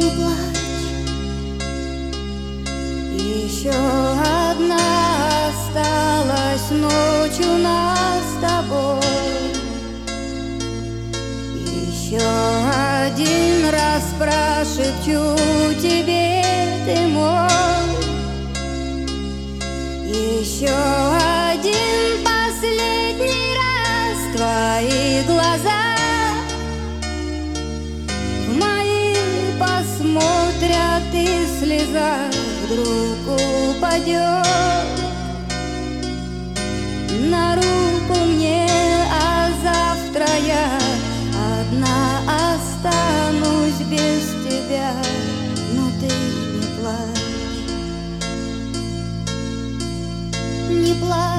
Не плачь, еще одна осталась ночь у нас с тобой. Еще один раз прошепчу тебе, ты мой. Еще один последний раз твои глаза в мои посмотрят, и слеза вдруг упадет на руку мне, а завтра я одна останусь без тебя. Но ты не плачь, не плачь.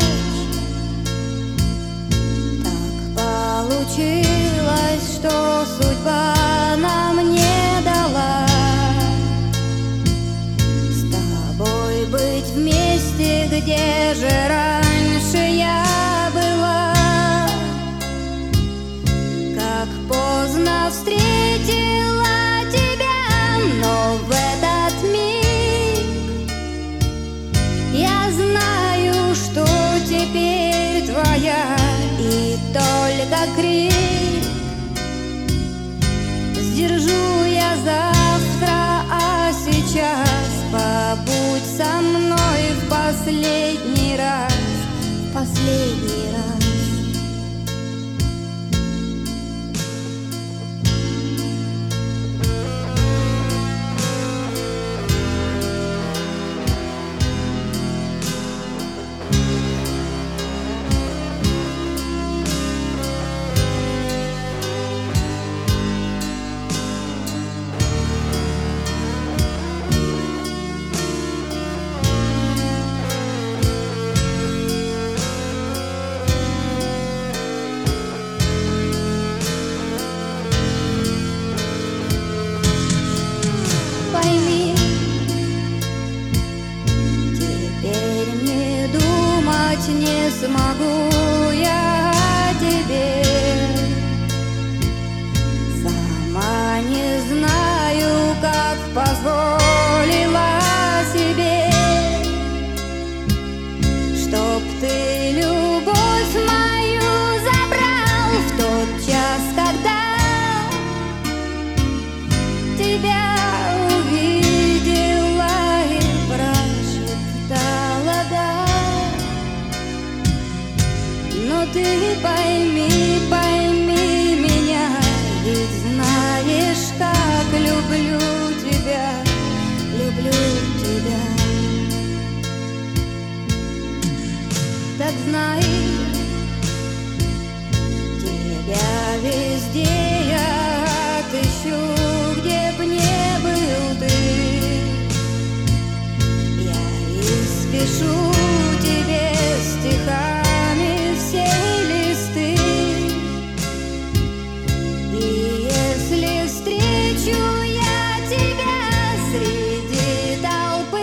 Так получилось, что судьба нам не дала с тобой быть вместе, где же раньше я была. Как поздно встретила тебя, но в этот миг я знаю, что теперь твоя, и только крик сдержу я завтра, а сейчас побудь со мной в последний раз, в последний раз. Не смогу я о тебе, сама не знаю, как позволила себе, чтоб ты любовь мою забрал в тот час, когда тебя увидела и прошептала «да». Но ты пойми, пойми меня, ведь знаешь, как люблю тебя, люблю тебя. Так знай, тебя везде я отыщу, где б не был ты. Я испишу тебе стихами все листы, и если встречу я тебя среди толпы,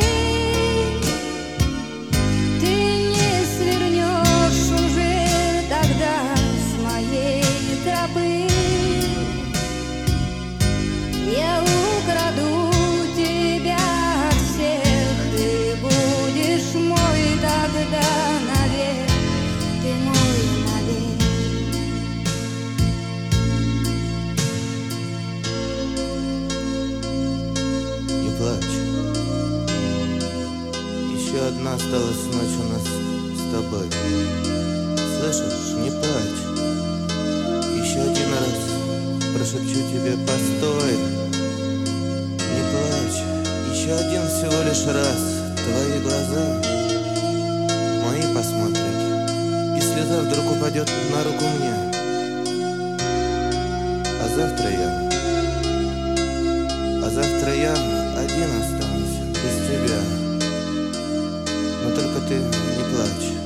ты не свернешь уже тогда с моей тропы. Я украду тебя от всех, ты будешь мой тогда навек, ты мой навек. Не плачь, еще одна осталась ночь у нас с тобой. Слышишь, не плачь, еще один раз прошепчу тебе постой. Не плачь, еще один всего лишь раз твои глаза мои посмотрят, и слеза вдруг упадет на руку мне, а завтра я один останусь без тебя. Но только ты не плачь.